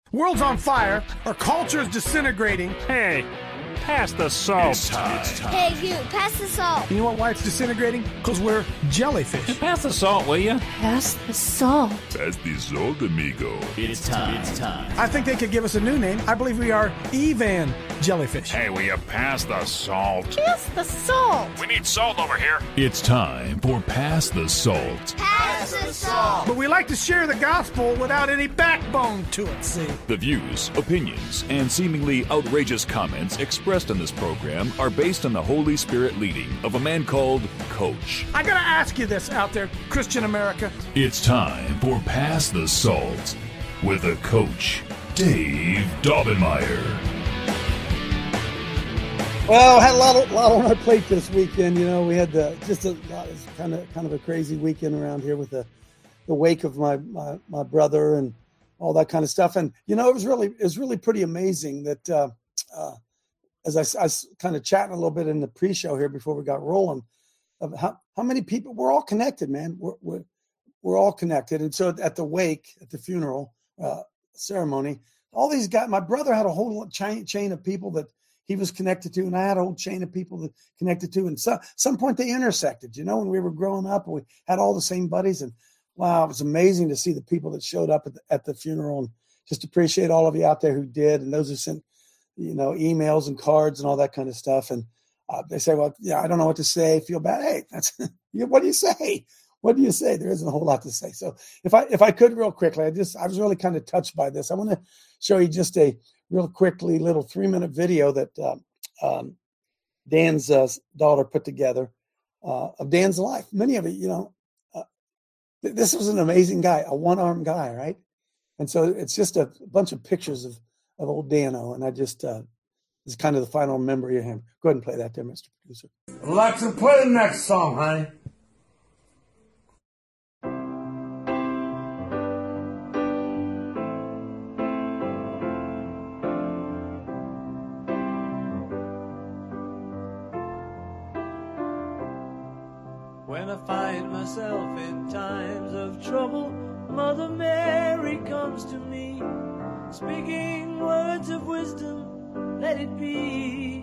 World's on fire. Our culture is disintegrating. Hey, pass the salt. It's time. Hey, you, pass the salt. You know why it's disintegrating? Because we're jellyfish. Pass the salt, will you? Pass the salt. Pass the salt, amigo. It's time. I think they could give us a new name. I believe we are Evan Jellyfish. Hey, will you pass the salt? Pass the salt. We need salt over here. It's time for Pass the Salt. Pass the salt. But we like to share the gospel without any backbone to it, see? The views, opinions, and seemingly outrageous comments expressed in this program are based on the Holy Spirit leading of a man called Coach. I gotta ask you this out there, Christian America. It's time for Pass the Salt with the Coach, Dave Daubenmire. Well, I had a lot on our plate this weekend. You know, we had just a lot of kind of a crazy weekend around here with the wake of my brother and all that kind of stuff. And you know, it was really pretty amazing that as I was kind of chatting a little bit in the pre-show here before we got rolling, of how many people we're all connected, man. We're all connected. And so at the wake, at the funeral ceremony, all these guys. My brother had a whole chain of people that he was connected to, and I had a whole chain of people that connected to. And so some point they intersected, you know, when we were growing up, we had all the same buddies. And wow, it was amazing to see the people that showed up at the funeral, and just appreciate all of you out there who did. And those who sent, you know, emails and cards and all that kind of stuff. And they say, well, yeah, I don't know what to say. Feel bad. Hey, that's what do you say? What do you say? There isn't a whole lot to say. So if I could real quickly, I was really kind of touched by this. I want to show you just a real quickly little 3-minute video that Dan's daughter put together of Dan's life. Many of it, you know, this was an amazing guy, a one-armed guy, right? And so it's just a bunch of pictures of old Dano, and I just this is kind of the final memory of him. Go ahead and play that there, Mr. Producer. Alexa, play the next song, honey. When I find myself in times of trouble, Mother Mary comes to me, speaking words of wisdom, let it be.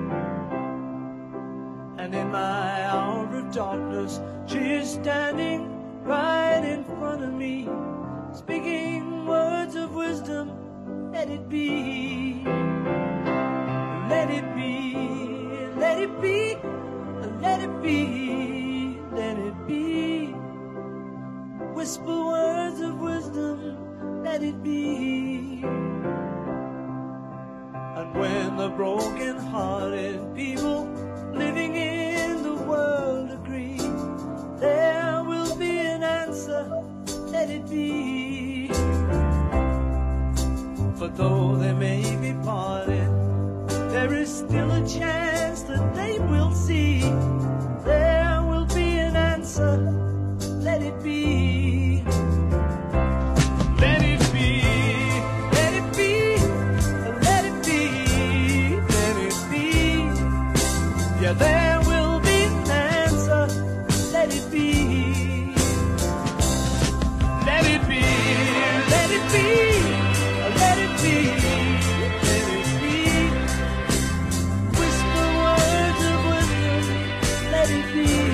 And in my hour of darkness, she is standing right in front of me, speaking words of wisdom, let it be. Let it be, let it be, let it be. Let it be. Whisper words of wisdom, let it be. And when the broken-hearted people living in the world agree, there will be an answer, let it be. But though they may be parted, there is still a chance that they will see. There will be an answer, let it be. Let it be, let it be, let it be, let it be. Yeah, there will be an answer, let it be. Let it be, let it be, let it be, let it be. Whisper words of wisdom, let it be.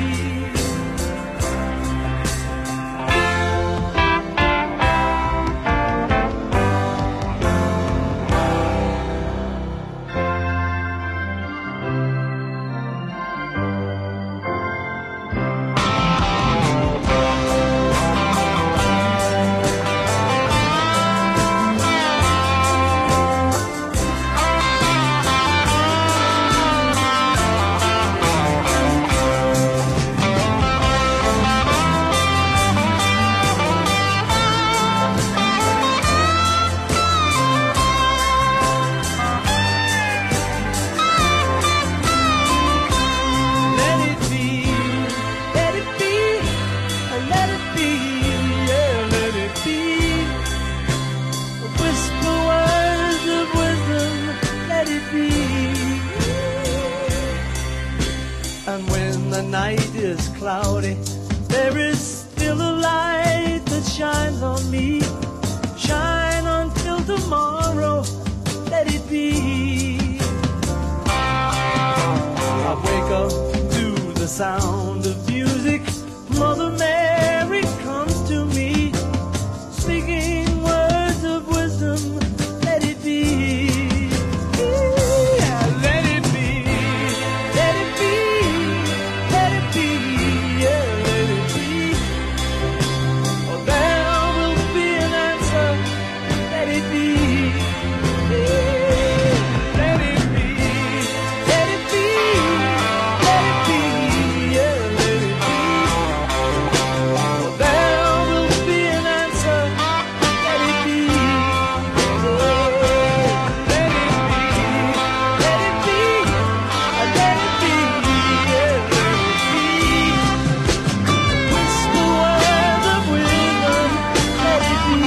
And when the night is cloudy, there is still a light that shines on me. Shine until tomorrow. sound of music, Mother Mary comes to me, speaking words of wisdom. Let it be. Yeah, let it be. Let it be. Let it be. Yeah, let it be. Oh, there will be an answer. Let it be. Yeah, let it be. Let it be. Let it be. Yeah, let it be. Oh, there will be an answer. Let it be. Yeah, let it be. Let it be. Let it be. Yeah, let it be. Whisper words of wisdom. Let it be.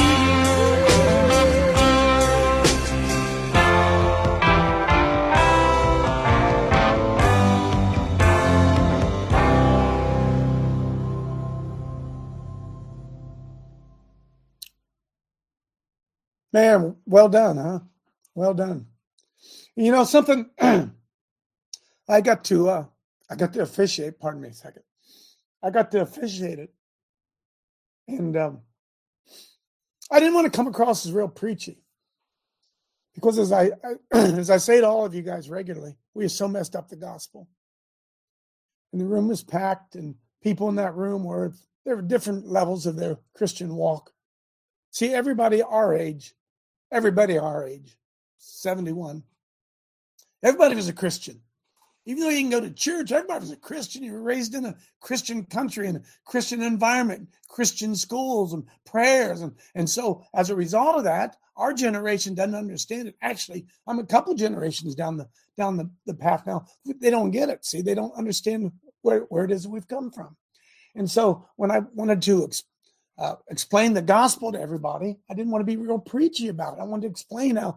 Man, well done, huh? Well done. You know something? I got to officiate. Pardon me a second. I got to officiate it, and I didn't want to come across as real preachy, because as I as I say to all of you guys regularly, we have so messed up the gospel, and the room was packed, and people in that room there were different levels of their Christian walk. See, everybody our age, 71, everybody was a Christian. Even though you can go to church, everybody was a Christian. You were raised in a Christian country, in a Christian environment, Christian schools and prayers. And so as a result of that, our generation doesn't understand it. Actually, I'm a couple generations down the path now. They don't get it. See, they don't understand where it is we've come from. And so when I wanted to explain the gospel to everybody, I didn't want to be real preachy about it. I wanted to explain how,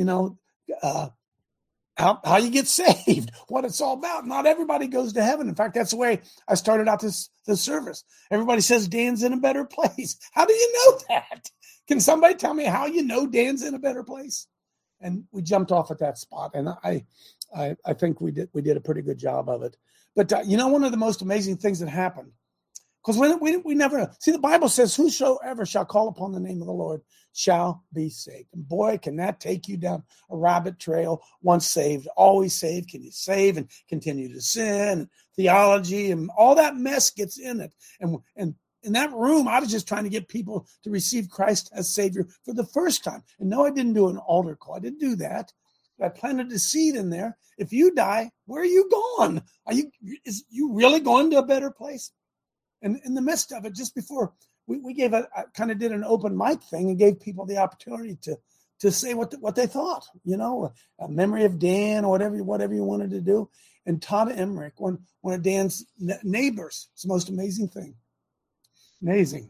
how you get saved, what it's all about. Not everybody goes to heaven. In fact, that's the way I started out this service. Everybody says Dan's in a better place. How do you know that? Can somebody tell me how you know Dan's in a better place? And we jumped off at that spot, and I think we did a pretty good job of it. But one of the most amazing things that happened, because we never see, the Bible says, whosoever shall call upon the name of the Lord shall be saved. And boy, can that take you down a rabbit trail. Once saved, always saved. Can you save and continue to sin? Theology and all that mess gets in it. And in that room, I was just trying to get people to receive Christ as Savior for the first time. And no, I didn't do an altar call. I didn't do that. I planted a seed in there. If you die, where are you going? Is you really going to a better place? And in the midst of it, just before we gave I kind of did an open mic thing and gave people the opportunity to say what they thought, a memory of Dan or whatever you wanted to do. And Todd Emmerich, one of Dan's neighbors, it's the most amazing thing. Amazing.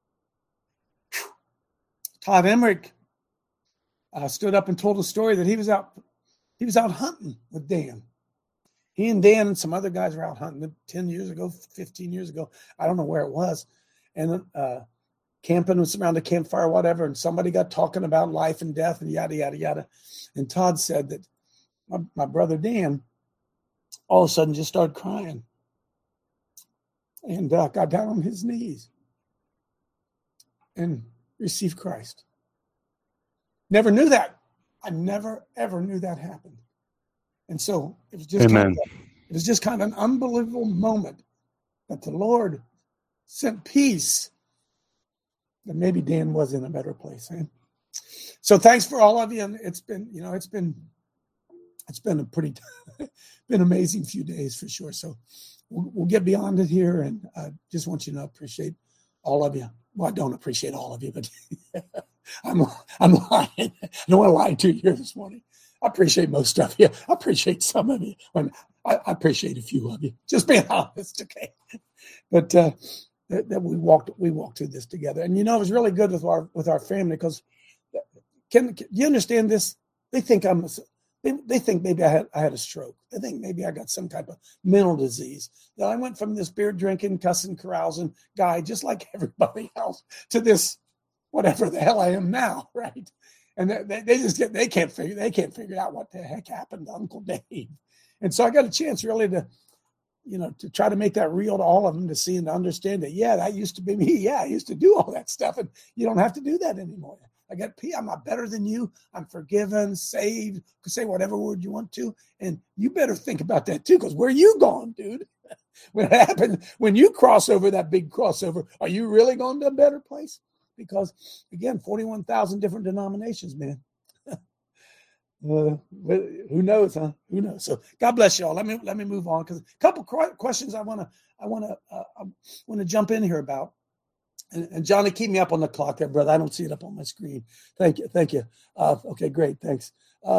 Todd Emmerich stood up and told a story that he was out hunting with Dan. He and Dan and some other guys were out hunting 10 years ago, 15 years ago. I don't know where it was. And camping was around a campfire, whatever. And somebody got talking about life and death and yada, yada, yada. And Todd said that my brother Dan all of a sudden just started crying and got down on his knees and received Christ. Never knew that. I never, ever knew that happened. And so it was just kind of an unbelievable moment that the Lord sent peace, that maybe Dan was in a better place. Eh? So thanks for all of you. And it's been a pretty been amazing few days for sure. So we'll get beyond it here, and I just want you to appreciate all of you. Well, I don't appreciate all of you, but I'm lying. I don't want to lie to you here this morning. I appreciate most of you. I appreciate some of you. I appreciate a few of you. Just being honest, okay? But that we walked through this together, and it was really good with our family, because do you understand this? They think they think maybe I had a stroke. They think maybe I got some type of mental disease. That I went from this beer drinking, cussing, carousing guy, just like everybody else, to this whatever the hell I am now, right? And they can't figure out what the heck happened to Uncle Dave. And so I got a chance really to to try to make that real to all of them, to see and to understand that, yeah, that used to be me. Yeah, I used to do all that stuff, and you don't have to do that anymore. I'm not better than you. I'm forgiven, saved. You can say whatever word you want to, and you better think about that too, because where you going, dude? When you cross over that big crossover, are you really going to a better place? Because again, 41,000 different denominations, man. Who knows, huh? Who knows? So God bless y'all. Let me move on, because a couple questions I want to jump in here about. And Johnny, keep me up on the clock there, brother. I don't see it up on my screen. Thank you. Okay, great. Thanks.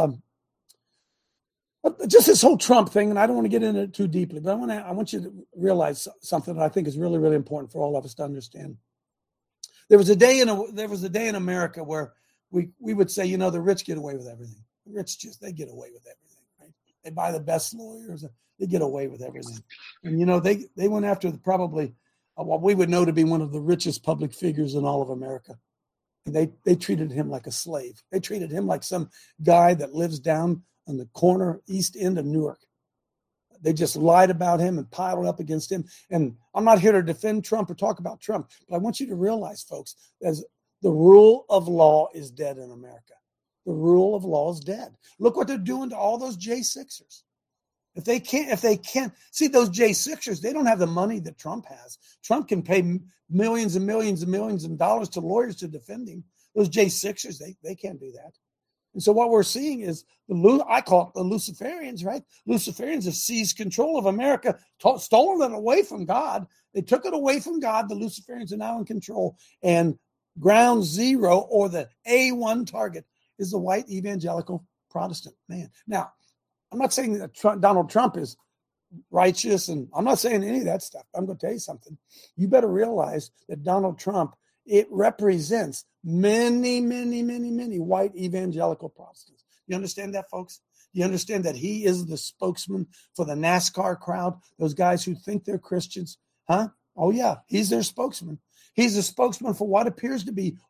Just this whole Trump thing, and I don't want to get into it too deeply, but I want you to realize something that I think is really, really important for all of us to understand. There was a day in America where we would say, the rich get away with everything. The rich they get away with everything, right? They buy the best lawyers. They get away with everything. And, they went after probably what we would know to be one of the richest public figures in all of America. And they treated him like a slave. They treated him like some guy that lives down on the corner east end of Newark. They just lied about him and piled up against him. And I'm not here to defend Trump or talk about Trump, but I want you to realize, folks, as the rule of law is dead in America. The rule of law is dead. Look what they're doing to all those J6ers. If they can't see those J6ers, they don't have the money that Trump has. Trump can pay millions and millions and millions of dollars to lawyers to defend him. Those J6ers, they can't do that. And so what we're seeing is I call it the Luciferians, right? Luciferians have seized control of America, stolen it away from God. They took it away from God. The Luciferians are now in control. And ground zero, or the A1 target, is the white evangelical Protestant man. Now, I'm not saying that Donald Trump is righteous, and I'm not saying any of that stuff. I'm going to tell you something. You better realize that Donald Trump, it represents many, many, many, many white evangelical Protestants. You understand that, folks? You understand that he is the spokesman for the NASCAR crowd, those guys who think they're Christians? Huh? Oh, yeah, he's their spokesman. He's a spokesman for what appears to be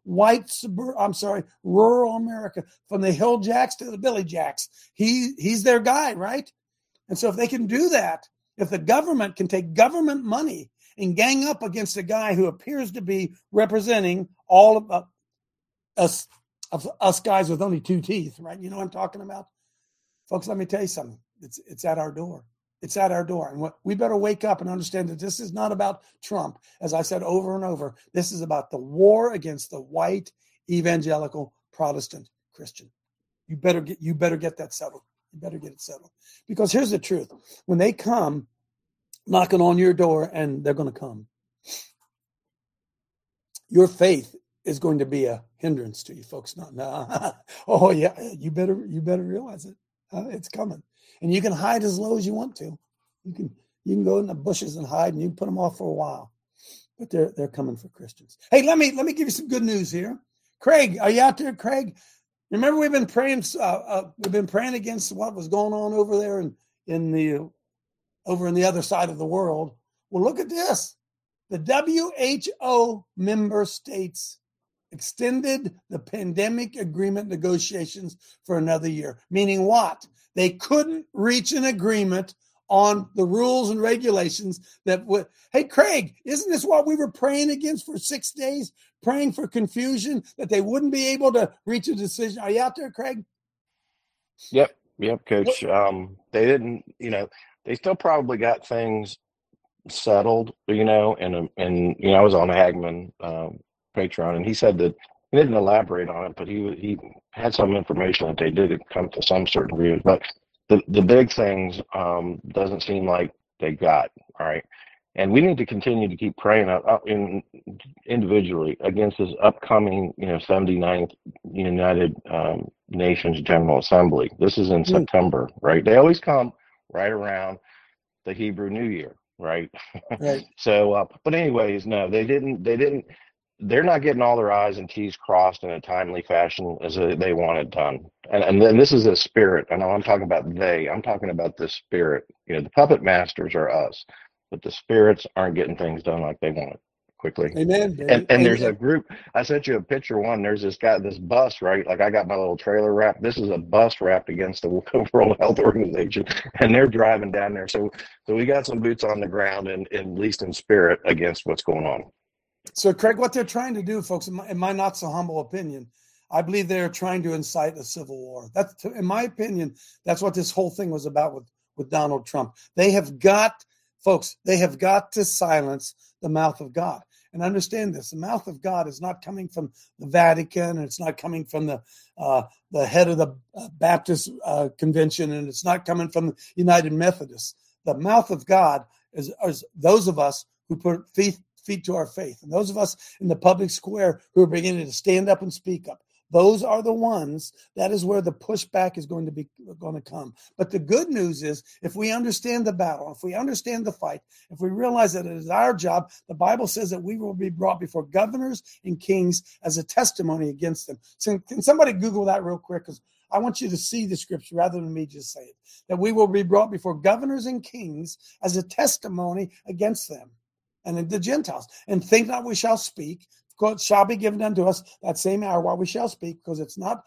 rural America, from the Hill Jacks to the Billy Jacks. He's their guy, right? And so if they can do that, if the government can take government money and gang up against a guy who appears to be representing all of us guys with only two teeth, right? You know what I'm talking about? Folks, let me tell you something. It's at our door. It's at our door. And we better wake up and understand that this is not about Trump. As I said over and over, this is about the war against the white evangelical Protestant Christian. You better get that settled. You better get it settled. Because here's the truth. When they come knocking on your door, and they're going to come, your faith is going to be a hindrance to you, folks. No. Oh yeah, you better realize it. It's coming. And you can hide as low as you want to. You can go in the bushes and hide, and you can put them off for a while. But they're coming for Christians. Hey, let me give you some good news here. Craig, are you out there, Craig? Remember, we've been praying. We've been praying against what was going on over there in the other side of the world. Well, look at this. The WHO member states extended the pandemic agreement negotiations for another year. Meaning what? They couldn't reach an agreement on the rules and regulations that would. Hey, Craig, isn't this what we were praying against for 6 days? Praying for confusion, that they wouldn't be able to reach a decision. Are you out there, Craig? Yep, Coach. They didn't, they still probably got things settled, and I was on Hagman Patreon, and he said that he didn't elaborate on it, but he had some information that they did come to some certain agreement. But the big things doesn't seem like they got, all right. And we need to continue to keep praying individually against this upcoming, 79th United Nations General Assembly. This is in September, right? They always come right around the Hebrew New Year, right? Right. So, but anyways, no, they didn't. They're not getting all their I's and T's crossed in a timely fashion as they want it done. And then this is a spirit. I know I'm talking about I'm talking about the spirit. The puppet masters are us, but the spirits aren't getting things done like they want. quickly. Amen. And there's a group. I sent you a picture. There's this bus, right? Like I got my little trailer wrapped. This is a bus wrapped against the World Health Organization, and they're driving down there. So we got some boots on the ground, and at least in spirit, against what's going on. So, Craig, what they're trying to do, folks, in my not so humble opinion, I believe they're trying to incite a civil war. That's, in my opinion, that's what this whole thing was about with Donald Trump. They have got to silence the mouth of God. And understand this: the mouth of God is not coming from the Vatican, and it's not coming from the head of the Baptist convention, and it's not coming from the United Methodists. The mouth of God is those of us who put feet to our faith, and those of us in the public square who are beginning to stand up and speak up. Those are the ones. That is where the pushback is going to come. But the good news is, if we understand the battle, if we understand the fight, if we realize that it is our job, the Bible says that we will be brought before governors and kings as a testimony against them. So can somebody Google that real quick? Because I want you to see the scripture rather than me just say it. That we will be brought before governors and kings as a testimony against them and the Gentiles. And think not we shall speak. God shall be given unto us that same hour while we shall speak, because it's not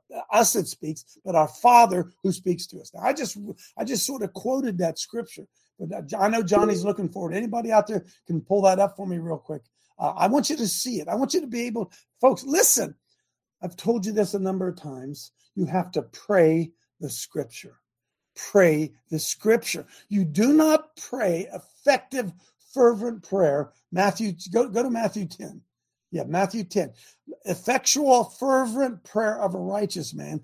us that speaks, but our Father who speaks to us. Now, I just sort of quoted that scripture, but I know Johnny's looking for it. Anybody out there can pull that up for me real quick. I want you to see it. I want you to be able, folks, listen. I've told you this a number of times. You have to pray the scripture. Pray the scripture. You do not pray effective, fervent prayer. Go to Matthew 10. Yeah, Matthew 10. Effectual, fervent prayer of a righteous man.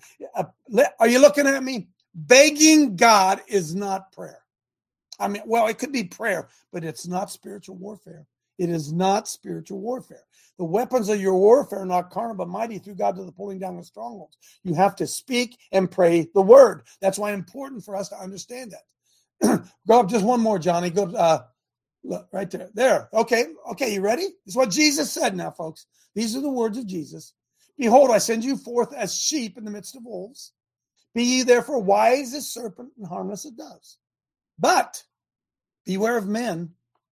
Are you looking at me? Begging God is not prayer. I mean, well, it could be prayer, but it's not spiritual warfare. It is not spiritual warfare. The weapons of your warfare are not carnal, but mighty through God to the pulling down of strongholds. You have to speak and pray the word. That's why it's important for us to understand that. Go up just one more, Johnny. Go look, right there. There. Okay, you ready? This is what Jesus said now, folks. These are the words of Jesus. Behold, I send you forth as sheep in the midst of wolves. Be ye therefore wise as serpent and harmless as doves. But beware of men.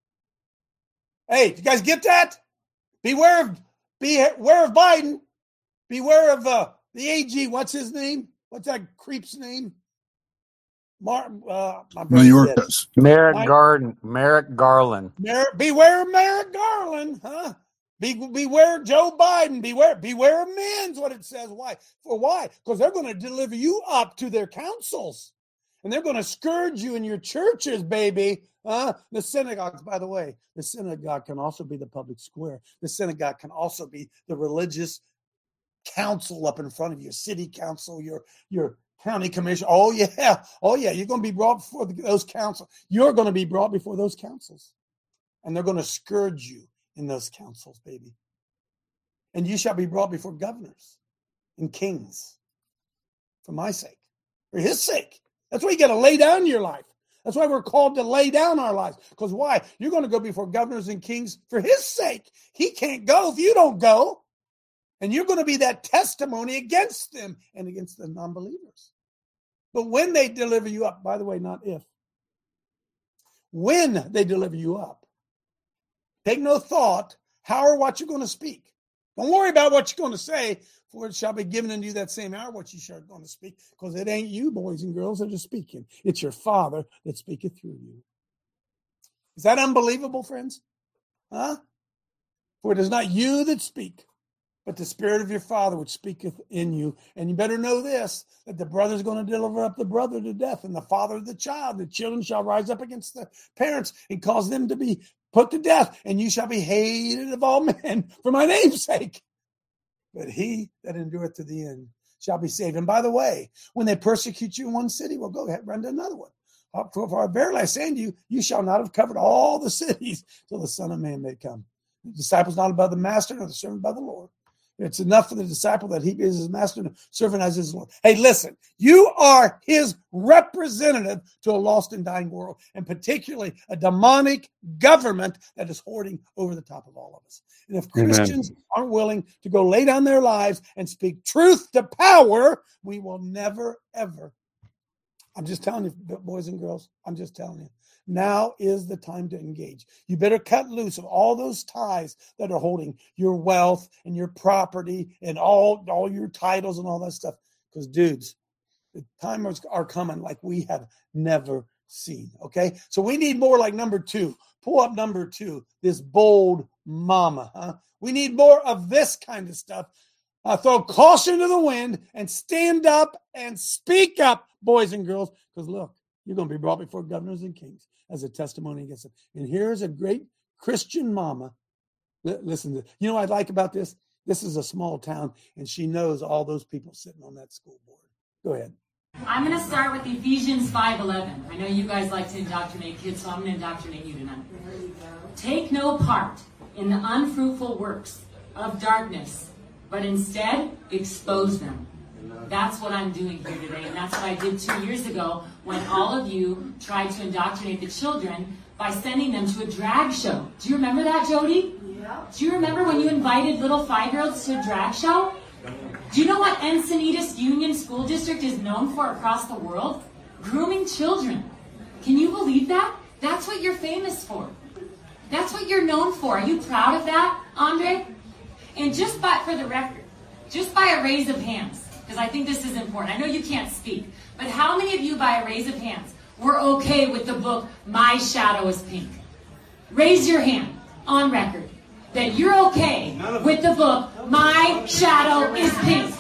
Hey, you guys get that? Beware of Biden. Beware of the AG. What's his name? What's that creep's name? Merrick Garland. Beware of Merrick Garland, huh? Beware Joe Biden. Beware of men is what it says. Why? Why? Because they're going to deliver you up to their councils. And they're going to scourge you in your churches, baby. The synagogues, by the way, the synagogue can also be the public square. The synagogue can also be the religious council up in front of you, city council, your county commission. Oh yeah. You're going to be brought before those councils. You're going to be brought before those councils. And they're going to scourge you in those councils, baby. And you shall be brought before governors and kings for my sake, for his sake. That's why you got to lay down your life. That's why we're called to lay down our lives. Because why? You're going to go before governors and kings for his sake. He can't go if you don't go. And you're going to be that testimony against them and against the non-believers. But when they deliver you up, by the way, not if. When they deliver you up, take no thought how or what you're going to speak. Don't worry about what you're going to say, for it shall be given unto you that same hour what you shall going to speak, because it ain't you, boys and girls, that are speaking. It's your Father that speaketh through you. Is that unbelievable, friends? Huh? For it is not you that speak, but the Spirit of your Father which speaketh in you. And you better know this, that the brother is going to deliver up the brother to death, and the father of the child. The children shall rise up against the parents and cause them to be put to death, and you shall be hated of all men for my name's sake. But he that endureth to the end shall be saved. And by the way, when they persecute you in one city, well, go ahead, run to another one. For verily I say unto you, you shall not have covered all the cities till the Son of Man may come. The disciple's not above the master, nor the servant above the Lord. It's enough for the disciple that he is his master and the servant as his Lord. Hey, listen, you are his representative to a lost and dying world, and particularly a demonic government that is hoarding over the top of all of us. And if Christians aren't willing to go lay down their lives and speak truth to power, we will never, ever I'm just telling you, boys and girls, I'm just telling you. Now is the time to engage. You better cut loose of all those ties that are holding your wealth and your property and all your titles and all that stuff. Because, dudes, the timers are coming like we have never seen, okay? So we need more like number 2. Pull up number 2, this bold mama, huh? We need more of this kind of stuff. Throw caution to the wind and stand up and speak up, boys and girls, because look, you're going to be brought before governors and kings as a testimony against them. And here's a great Christian mama. Listen to, you know what I like about this? This is a small town, and she knows all those people sitting on that school board. Go ahead. I'm going to start with Ephesians 5:11. I know you guys like to indoctrinate kids, so I'm going to indoctrinate you tonight. Take no part in the unfruitful works of darkness, but instead expose them. That's what I'm doing here today, and that's what I did 2 years ago when all of you tried to indoctrinate the children by sending them to a drag show. Do you remember that, Jody? Yeah. Do you remember when you invited little 5-year-olds to a drag show? Do you know what Encinitas Union School District is known for across the world? Grooming children. Can you believe that? That's what you're famous for. That's what you're known for. Are you proud of that, Andre? And just by, for the record, just by a raise of hands, because I think this is important. I know you can't speak, but how many of you, by a raise of hands, were okay with the book, My Shadow is Pink? Raise your hand on record that you're okay with the book, My Shadow is Pink.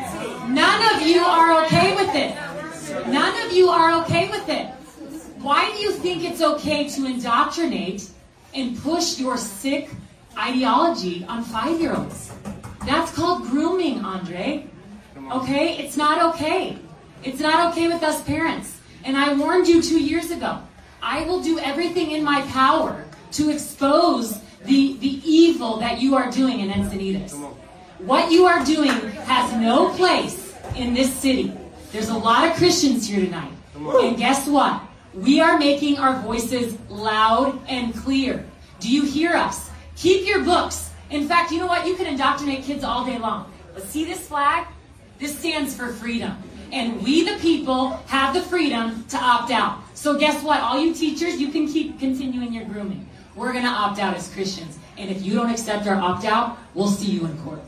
None of you are okay with it. None of you are okay with it. Why do you think it's okay to indoctrinate and push your sick ideology on 5-year-olds? That's called grooming, Andre. Okay? It's not okay. It's not okay with us parents. And I warned you 2 years ago. I will do everything in my power to expose the evil that you are doing in Encinitas. What you are doing has no place in this city. There's a lot of Christians here tonight. And guess what? We are making our voices loud and clear. Do you hear us? Keep your books. In fact, you know what? You can indoctrinate kids all day long. But see this flag? This stands for freedom. And we, the people, have the freedom to opt out. So guess what? All you teachers, you can keep continuing your grooming. We're going to opt out as Christians. And if you don't accept our opt-out, we'll see you in court.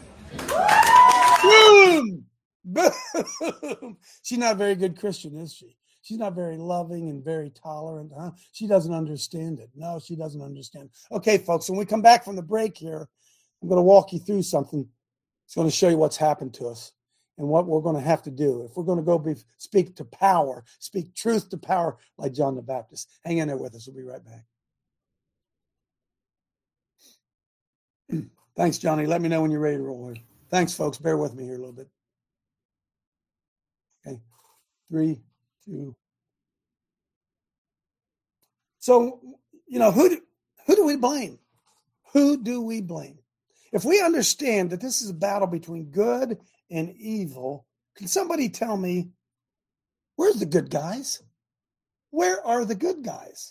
Boom! Boom! She's not a very good Christian, is she? She's not very loving and very tolerant, huh? She doesn't understand it. No, she doesn't understand. Okay, folks, when we come back from the break here, I'm going to walk you through something. It's going to show you what's happened to us and what we're going to have to do. If we're going to go speak to power, speak truth to power like John the Baptist. Hang in there with us. We'll be right back. Thanks, Johnny. Let me know when you're ready to roll here. Thanks, folks. Bear with me here a little bit. Okay. 3, 2. So, you know, who do we blame? Who do we blame? If we understand that this is a battle between good and evil, can somebody tell me, where's the good guys? Where are the good guys?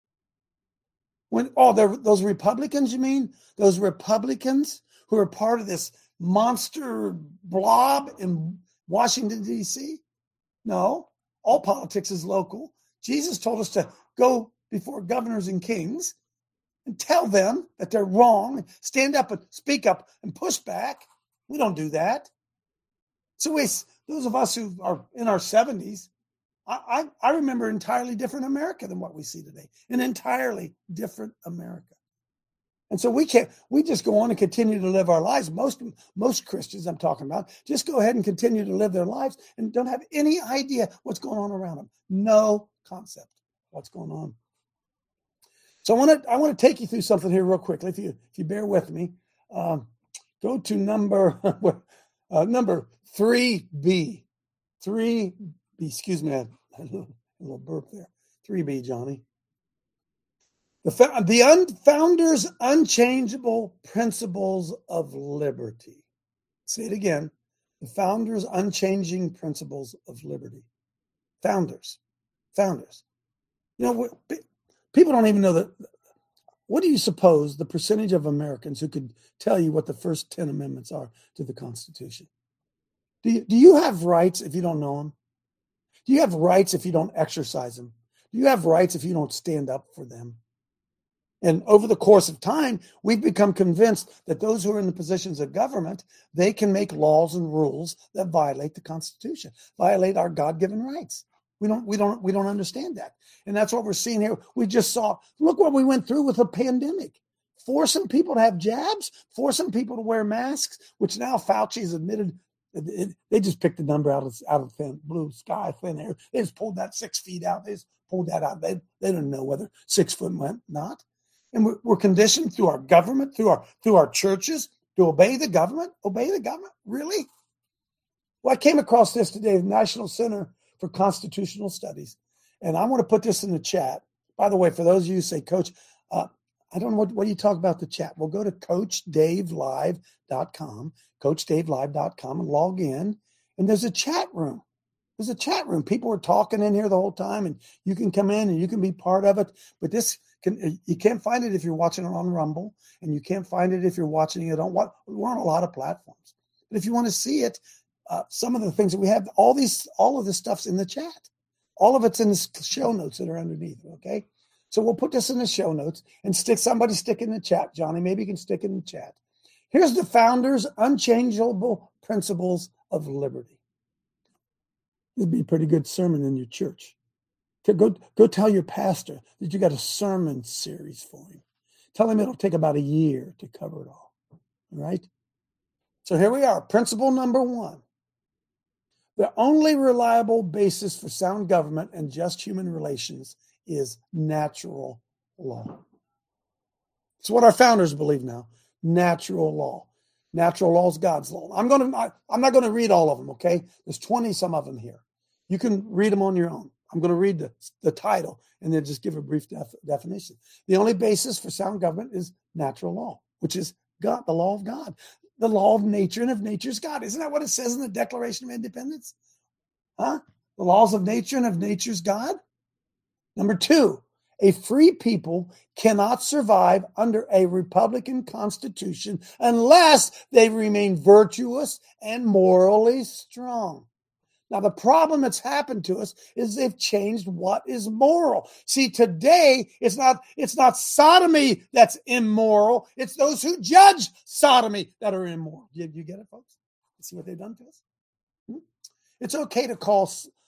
Those Republicans, you mean? Those Republicans who are part of this monster blob in Washington, D.C.? No, all politics is local. Jesus told us to go before governors and kings and tell them that they're wrong, stand up and speak up and push back. We don't do that. So those of us who are in our 70s, I remember an entirely different America than what we see today, an entirely different America. And so we just go on and continue to live our lives. Most Christians I'm talking about just go ahead and continue to live their lives and don't have any idea what's going on around them. No concept what's going on. So I want to take you through something here real quickly. If you bear with me, go to number 3B. 3B. Excuse me, I had a little burp there. 3B, Johnny. The founders' unchangeable principles of liberty. Say it again. The founders' unchanging principles of liberty. Founders. You know, people don't even know that. What do you suppose the percentage of Americans who could tell you what the first 10 amendments are to the Constitution? Do you have rights if you don't know them? Do you have rights if you don't exercise them? Do you have rights if you don't stand up for them? And over the course of time, we've become convinced that those who are in the positions of government, they can make laws and rules that violate the Constitution, violate our God-given rights. We don't understand that. And that's what we're seeing here. We just saw, look what we went through with the pandemic. Forcing people to have jabs, forcing people to wear masks, which now Fauci's admitted they just picked the number out of thin blue sky, thin air. They just pulled that 6 feet out. They just pulled that out. They didn't know whether 6 foot went not. And we're conditioned through our government, through our churches, to obey the government. Obey the government? Really? Well, I came across this today, the National Center for Constitutional Studies, and I want to put this in the chat. By the way, for those of you who say, Coach, I don't know what you talk about the chat. Well, go to CoachDaveLive.com, CoachDaveLive.com, and log in, and there's a chat room. There's a chat room. People are talking in here the whole time, and you can come in and you can be part of it. But you can't find it if you're watching it on Rumble, and you can't find it if you're watching it on we're on a lot of platforms. But if you want to see it, some of the things that we have, all of this stuff's in the chat. All of it's in the show notes that are underneath. Okay, so we'll put this in the show notes and stick in the chat. Johnny, maybe you can stick in the chat. Here's the founders' unchangeable principles of liberty. It'd be a pretty good sermon in your church. Go tell your pastor that you got a sermon series for him. Tell him it'll take about a year to cover it all. All right? So here we are. Principle number 1. The only reliable basis for sound government and just human relations is natural law. It's what our founders believe now. Natural law. Natural law is God's law. I'm not going to read all of them, okay? There's 20 some of them here. You can read them on your own. I'm going to read the title and then just give a brief definition. The only basis for sound government is natural law, which is God, the law of God, the law of nature, and of nature's God. Isn't that what it says in the Declaration of Independence? Huh? The laws of nature and of nature's God. Number 2, a free people cannot survive under a Republican Constitution unless they remain virtuous and morally strong. Now, the problem that's happened to us is they've changed what is moral. See, today, it's not sodomy that's immoral. It's those who judge sodomy that are immoral. You get it, folks? You see what they've done to us? It's okay to call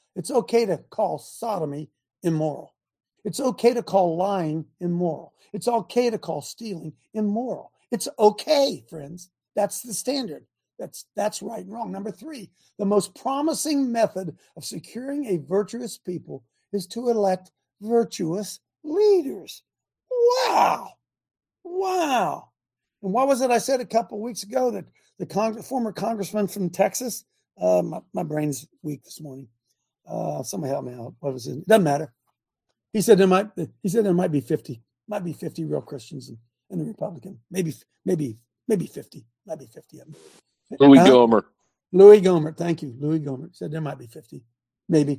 sodomy immoral. It's okay to call lying immoral. It's okay to call stealing immoral. It's okay, friends. That's the standard. That's right and wrong. Number 3, the most promising method of securing a virtuous people is to elect virtuous leaders. Wow. And what was it I said a couple of weeks ago that the former congressman from Texas, my brain's weak this morning. Somebody help me out. What was it? Doesn't matter. He said there might be 50 real Christians in the Republican. Maybe 50. Might be 50 of them. Louis Gohmert. Louis Gohmert. Thank you. Louis Gohmert said there might be 50. Maybe.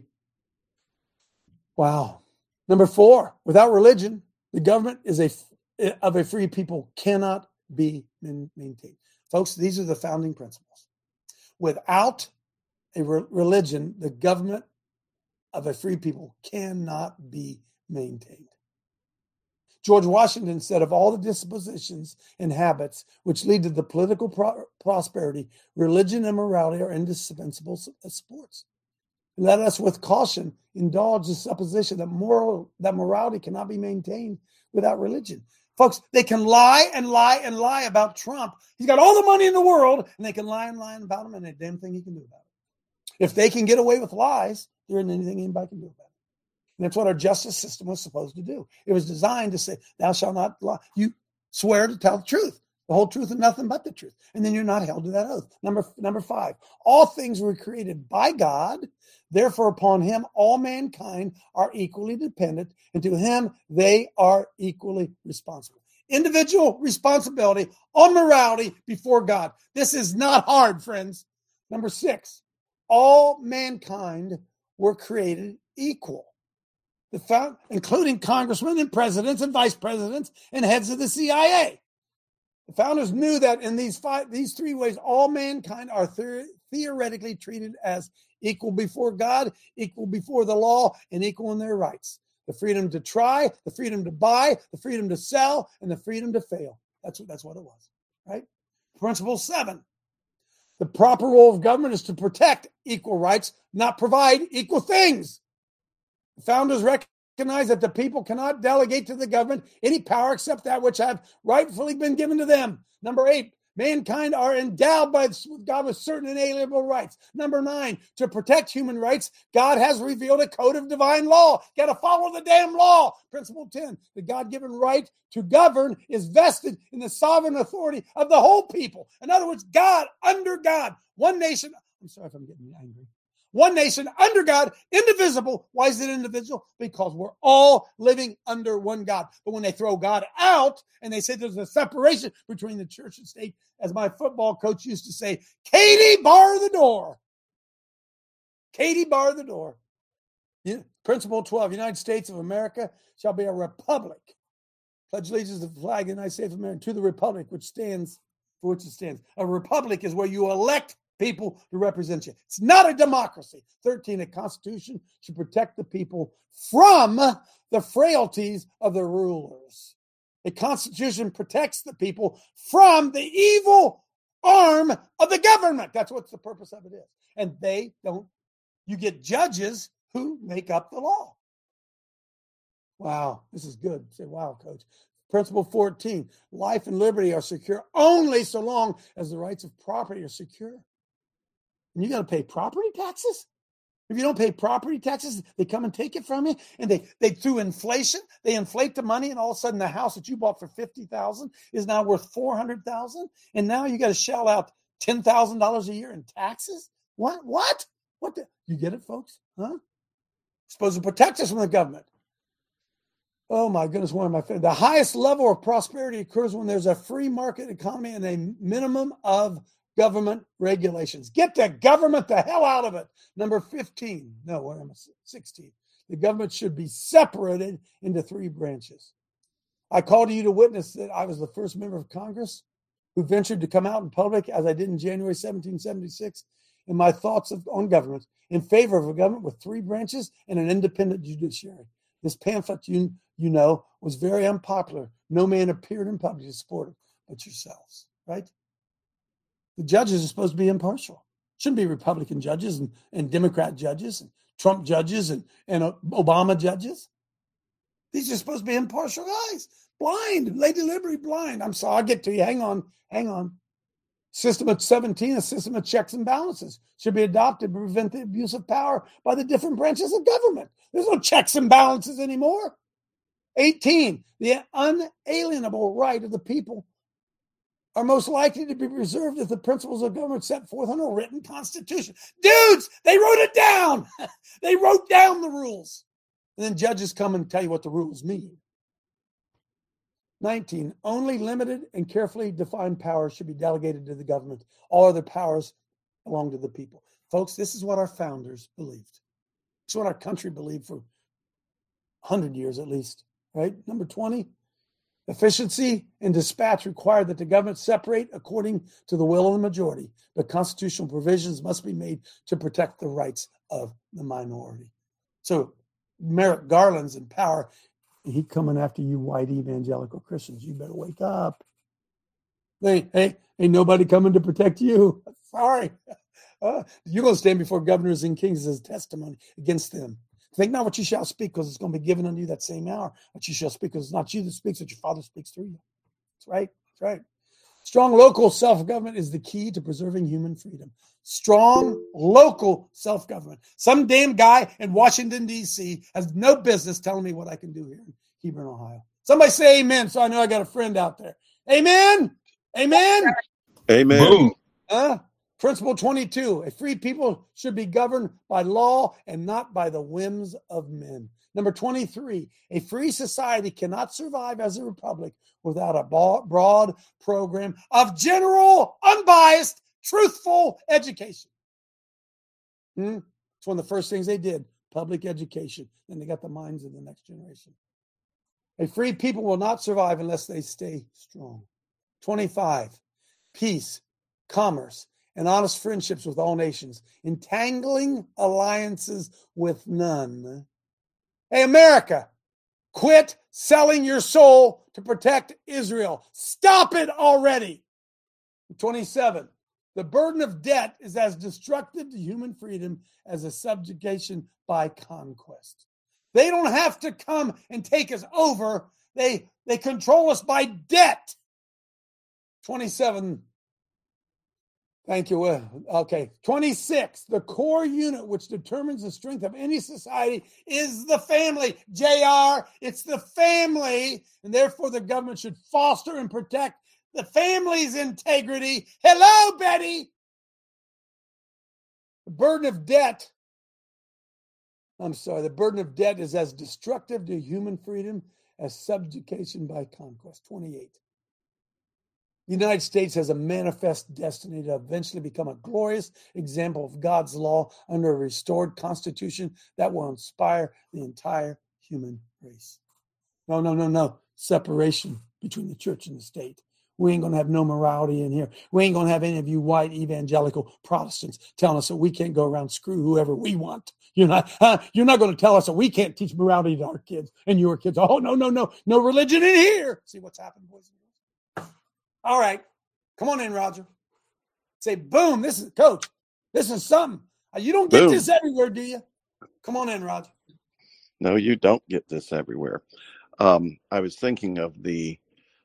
Wow. Number 4, without religion, the government of a free people cannot be maintained. Folks, these are the founding principles. Without a religion, the government of a free people cannot be maintained. George Washington said, of all the dispositions and habits which lead to the political prosperity, religion and morality are indispensable as sports. Let us with caution indulge the supposition that morality cannot be maintained without religion. Folks, they can lie and lie and lie about Trump. He's got all the money in the world, and they can lie and lie about him, and there's a damn thing he can do about it. If they can get away with lies, there isn't anything anybody can do about it. And that's what our justice system was supposed to do. It was designed to say, thou shalt not lie. You swear to tell the truth, the whole truth and nothing but the truth. And then you're not held to that oath. Number 5, all things were created by God. Therefore, upon him, all mankind are equally dependent, and to him, they are equally responsible. Individual responsibility on morality before God. This is not hard, friends. Number 6, all mankind were created equal. Including congressmen and presidents and vice presidents and heads of the CIA. The founders knew that in these 3 ways, all mankind are theoretically treated as equal before God, equal before the law, and equal in their rights. The freedom to try, the freedom to buy, the freedom to sell, and the freedom to fail. That's what it was, right? Principle 7. The proper role of government is to protect equal rights, not provide equal things. The founders recognized that the people cannot delegate to the government any power except that which have rightfully been given to them. Number 8, mankind are endowed by God with certain inalienable rights. Number 9, to protect human rights, God has revealed a code of divine law. Got to follow the damn law. Principle 10, the God-given right to govern is vested in the sovereign authority of the whole people. In other words, God under God. One nation. I'm sorry if I'm getting angry. One nation under God, indivisible. Why is it indivisible? Because we're all living under one God. But when they throw God out and they say there's a separation between the church and state, as my football coach used to say, Katie, bar the door. Katie, bar the door. Yeah. Principle 12, United States of America shall be a republic. Pledge allegiance to the flag of the United States of America, to the republic which stands for which it stands. A republic is where you elect people to represent you. It's not a democracy. 13, a constitution should protect the people from the frailties of their rulers. A constitution protects the people from the evil arm of the government. That's what the purpose of it is. And they don't, you get judges who make up the law. Wow, this is good. Say, wow, coach. Principle 14, life and liberty are secure only so long as the rights of property are secure. And you got to pay property taxes? If you don't pay property taxes, they come and take it from you. And they through inflation, they inflate the money, and all of a sudden the house that you bought for $50,000 is now worth $400,000. And now you got to shell out $10,000 a year in taxes? What? You get it, folks? Huh? Supposed to protect us from the government. Oh my goodness, one of my favorites. The highest level of prosperity occurs when there's a free market economy and a minimum of government regulations. Get the government the hell out of it. Number 15. No, where am I? 16. The government should be separated into 3 branches. I call to you to witness that I was the first member of Congress who ventured to come out in public, as I did in January 1776, in my thoughts on government, in favor of a government with 3 branches and an independent judiciary. This pamphlet, you know, was very unpopular. No man appeared in public to support it but yourselves, right? The judges are supposed to be impartial. Shouldn't be Republican judges and Democrat judges and Trump judges and Obama judges. These are supposed to be impartial guys. Blind, Lady Liberty blind. I'm sorry, I'll get to you. Hang on. System of 17, a system of checks and balances should be adopted to prevent the abuse of power by the different branches of government. There's no checks and balances anymore. 18, the unalienable right of the people are most likely to be preserved if the principles of government set forth in a written constitution. Dudes, they wrote it down. They wrote down the rules. And then judges come and tell you what the rules mean. 19, only limited and carefully defined powers should be delegated to the government. All other powers belong to the people. Folks, this is what our founders believed. It's what our country believed for 100 years at least, right? Number 20, efficiency and dispatch require that the government separate according to the will of the majority, but constitutional provisions must be made to protect the rights of the minority. So Merrick Garland's in power. He coming after you white evangelical Christians. You better wake up. Hey, ain't nobody coming to protect you. Sorry. You're going to stand before governors and kings as testimony against them. Think not what you shall speak, because it's going to be given unto you that same hour. What you shall speak, because it's not you that speaks, but your Father speaks through you. That's right. That's right. Strong local self-government is the key to preserving human freedom. Strong local self-government. Some damn guy in Washington, D.C. has no business telling me what I can do here in Hebron, Ohio. Somebody say amen, so I know I got a friend out there. Amen? Amen? Amen. Boom. Principle 22, a free people should be governed by law and not by the whims of men. Number 23, a free society cannot survive as a republic without a broad program of general, unbiased, truthful education. It's one of the first things they did, public education. Then they got the minds of the next generation. A free people will not survive unless they stay strong. 25, peace, commerce, and honest friendships with all nations, entangling alliances with none. Hey, America, quit selling your soul to protect Israel. Stop it already. 27. The burden of debt is as destructive to human freedom as a subjugation by conquest. They don't have to come and take us over. They control us by debt. 27. Thank you. Okay. 26. The core unit which determines the strength of any society is the family. JR, it's the family. And therefore the government should foster and protect the family's integrity. Hello, Betty. The burden of debt is as destructive to human freedom as subjugation by conquest. 28. The United States has a manifest destiny to eventually become a glorious example of God's law under a restored constitution that will inspire the entire human race. No. Separation between the church and the state. We ain't going to have no morality in here. We ain't going to have any of you white evangelical Protestants telling us that we can't go around screw whoever we want. You're not going to tell us that we can't teach morality to our kids and your kids. Oh, no religion in here. See what's happened, boys and girls? All right. Come on in, Roger. Say, boom, this is something. You don't get this everywhere, do you? Come on in, Roger. No, you don't get this everywhere. I was thinking of the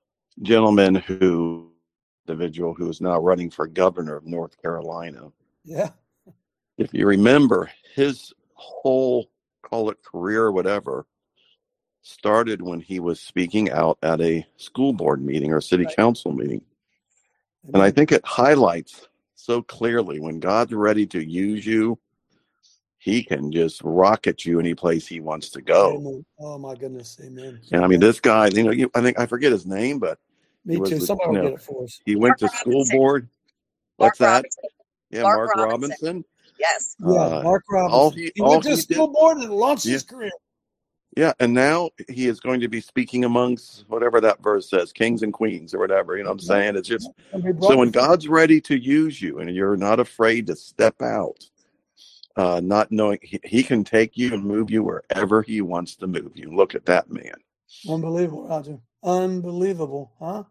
individual who is now running for governor of North Carolina. Yeah. If you remember, his whole, call it career or whatever, started when he was speaking out at a school board meeting or city council meeting. And I think it highlights so clearly when God's ready to use you, he can just rocket you any place he wants to go. Amen. Oh my goodness. Amen. And I mean, this guy, I think I forget his name, but me too. Somebody will get it for us. He went to school board. What's that? Yeah, Mark Robinson. Yes. Yeah, Mark Robinson. He went to school board and launched his career. Yeah, and now he is going to be speaking amongst whatever that verse says, kings and queens or whatever. You know what I'm saying? It's just so when God's ready to use you and you're not afraid to step out, not knowing he can take you and move you wherever he wants to move you. Look at that man. Unbelievable, Roger. Unbelievable, huh?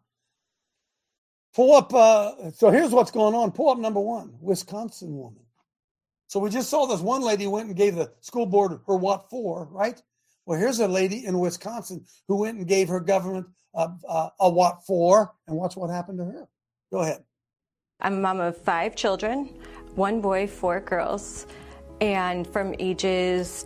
Pull up. So here's what's going on. Pull up number 1, Wisconsin woman. So we just saw this one lady went and gave the school board her what for, right? Well, here's a lady in Wisconsin who went and gave her government a what for, and watch what happened to her. Go ahead. I'm a mom of 5 children, 1 boy, 4 girls, and from ages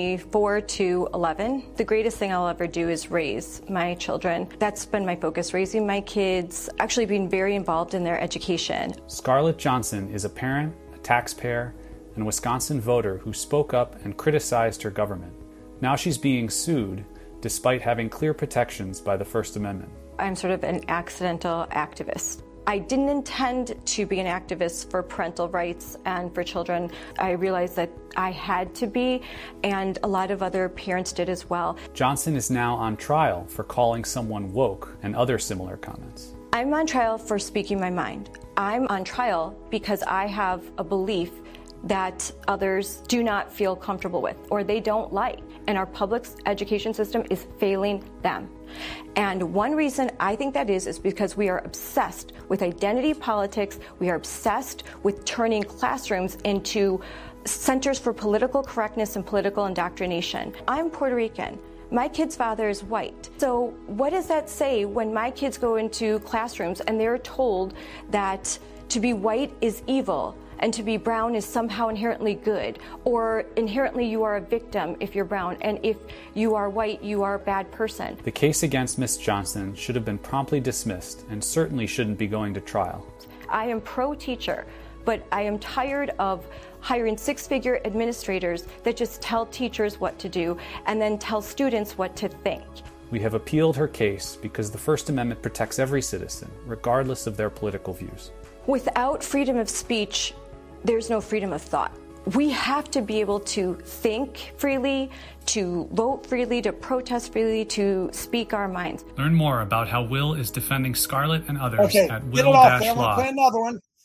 24 to 11. The greatest thing I'll ever do is raise my children. That's been my focus, raising my kids, actually being very involved in their education. Scarlett Johnson is a parent, a taxpayer, and a Wisconsin voter who spoke up and criticized her government. Now she's being sued despite having clear protections by the First Amendment. I'm sort of an accidental activist. I didn't intend to be an activist for parental rights and for children. I realized that I had to be, and a lot of other parents did as well. Johnson is now on trial for calling someone woke and other similar comments. I'm on trial for speaking my mind. I'm on trial because I have a belief that others do not feel comfortable with or they don't like. And our public education system is failing them. And one reason I think that is because we are obsessed with identity politics. We are obsessed with turning classrooms into centers for political correctness and political indoctrination. I'm Puerto Rican. My kid's father is white. So what does that say when my kids go into classrooms and they're told that to be white is evil and to be brown is somehow inherently good, or inherently you are a victim if you're brown, and if you are white, you are a bad person? The case against Ms. Johnson should have been promptly dismissed and certainly shouldn't be going to trial. I am pro-teacher, but I am tired of hiring 6-figure administrators that just tell teachers what to do and then tell students what to think. We have appealed her case because the First Amendment protects every citizen, regardless of their political views. Without freedom of speech, there's no freedom of thought. We have to be able to think freely, to vote freely, to protest freely, to speak our minds. Learn more about how Will is defending Scarlett and others at Will-Law. Will-Law. Play another one.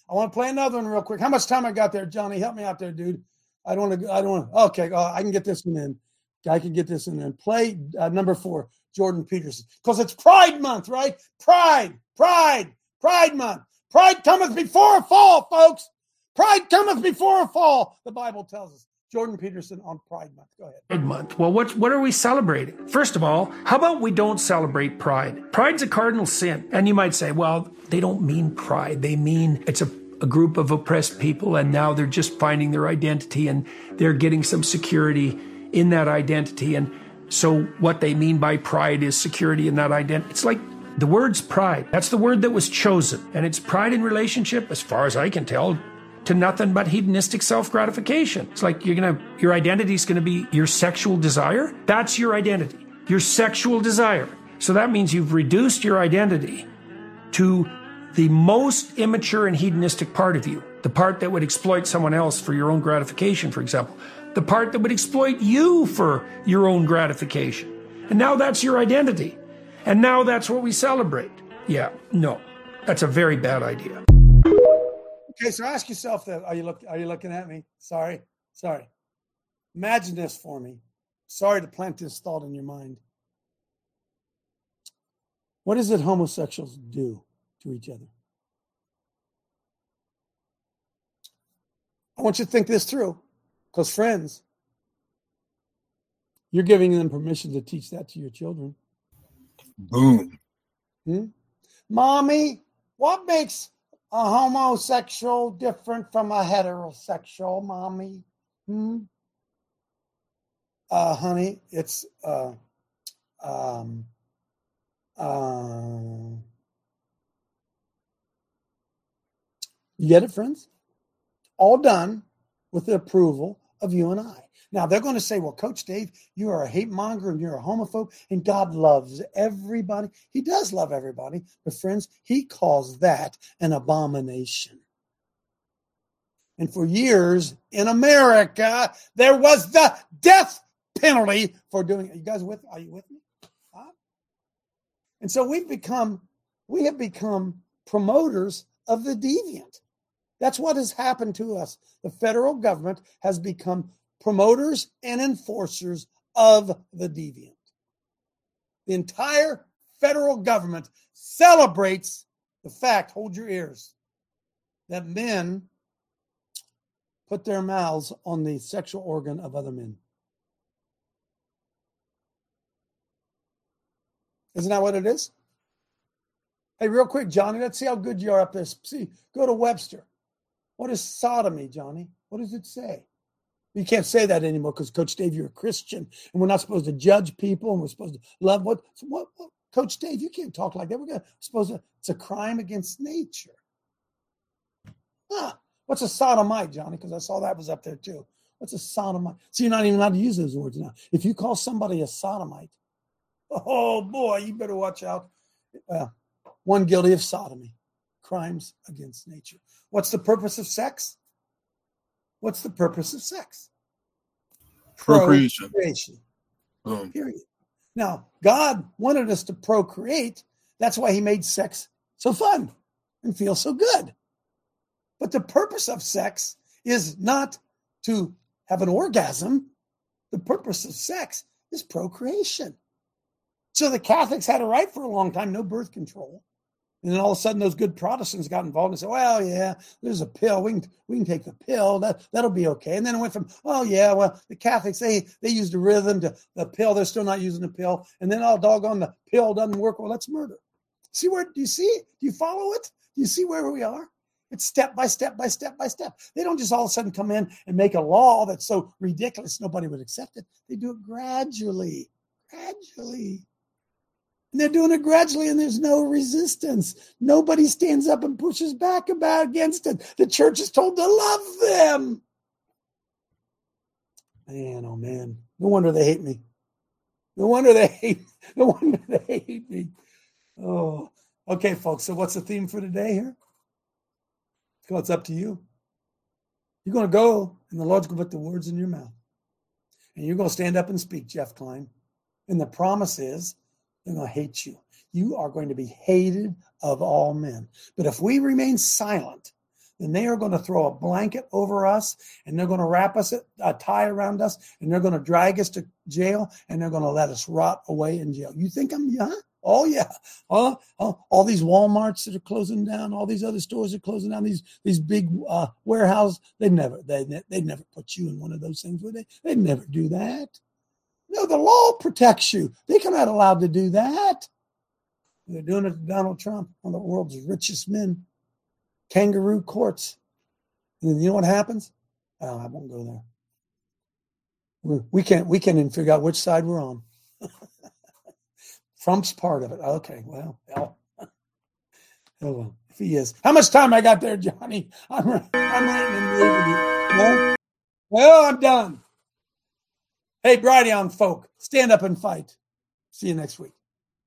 I want to play another one real quick. How much time I got there, Johnny? Help me out there, dude. I don't want to. Okay, I can get this one in. I can get this one in. Play number 4, Jordan Peterson. Because it's Pride Month, right? Pride Month. Pride cometh before a fall, folks. Pride cometh before a fall, the Bible tells us. Jordan Peterson on Pride Month. Go ahead. Pride Month. Well, what are we celebrating? First of all, how about we don't celebrate pride? Pride's a cardinal sin. And you might say, well, they don't mean pride. They mean it's a group of oppressed people, and now they're just finding their identity, and they're getting some security in that identity. And so what they mean by pride is security in that identity. It's like the word's pride. That's the word that was chosen. And it's pride in relationship, as far as I can tell, to nothing but hedonistic self-gratification. It's like your identity is going to be your sexual desire. That's your identity, your sexual desire. So that means you've reduced your identity to the most immature and hedonistic part of you, the part that would exploit someone else for your own gratification, for example, the part that would exploit you for your own gratification. And now that's your identity. And now that's what we celebrate. Yeah, no, that's a very bad idea. Okay, so ask yourself that. Are you looking at me? Sorry. Imagine this for me. Sorry to plant this thought in your mind. What is it homosexuals do to each other? I want you to think this through, because friends, you're giving them permission to teach that to your children. Boom. Mommy, what makes a homosexual different from a heterosexual, Mommy? Honey, it's you get it, friends? All done with the approval of you and I. Now, they're going to say, well, Coach Dave, you are a hate monger and you're a homophobe, and God loves everybody. He does love everybody. But, friends, he calls that an abomination. And for years in America, there was the death penalty for doing it. You guys with? Are you with me? Huh? And so we have become promoters of the deviant. That's what has happened to us. The federal government has become promoters and enforcers of the deviant. The entire federal government celebrates the fact, hold your ears, that men put their mouths on the sexual organ of other men. Isn't that what it is? Hey, real quick, Johnny, let's see how good you are up there. See, go to Webster. What is sodomy, Johnny? What does it say? You can't say that anymore because, Coach Dave, you're a Christian, and we're not supposed to judge people, and we're supposed to love what Coach Dave, you can't talk like that. It's a crime against nature. What's a sodomite, Johnny? Because I saw that was up there too. What's a sodomite? So you're not even allowed to use those words now. If you call somebody a sodomite, oh boy, you better watch out. Well, one guilty of sodomy, crimes against nature. What's the purpose of sex? What's the purpose of sex? Procreation. Period. Now, God wanted us to procreate. That's why he made sex so fun and feel so good. But the purpose of sex is not to have an orgasm. The purpose of sex is procreation. So the Catholics had a right for a long time, no birth control. And then all of a sudden, those good Protestants got involved and said, well, yeah, there's a pill. We can take the pill. That'll be okay. And then it went from, oh, yeah, well, the Catholics, they used the rhythm to the pill. They're still not using the pill. And then, oh, doggone, the pill doesn't work. Well, let's murder. See where, do you see it? Do you follow it? Do you see where we are? It's step by step by step by step. They don't just all of a sudden come in and make a law that's so ridiculous nobody would accept it. They do it gradually. And they're doing it gradually, and there's no resistance. Nobody stands up and pushes back against it. The church is told to love them. Man, oh man. No wonder they hate me. No wonder they hate me. Oh, okay, folks. So what's the theme for today here? Well, it's up to you. You're going to go, and the Lord's going to put the words in your mouth. And you're going to stand up and speak, Jeff Klein. And the promise is, they're going to hate you. You are going to be hated of all men. But if we remain silent, then they are going to throw a blanket over us, and they're going to wrap us, a tie around us, and they're going to drag us to jail, and they're going to let us rot away in jail. You think I'm, yeah? Oh, yeah. All these Walmarts that are closing down, all these other stores are closing down, these big warehouses, they'd never put you in one of those things, would they? They'd never do that. No, the law protects you. They're not allowed to do that. They're doing it to Donald Trump, one of the world's richest men. Kangaroo courts. And you know what happens? Oh, I won't go there. We can't even figure out which side we're on. Trump's part of it. Okay, well, hell. Oh, well, if he is. How much time I got there, Johnny? I'm ranting and raving you. No? Well, I'm done. Hey, Brighteon folk, stand up and fight. See you next week.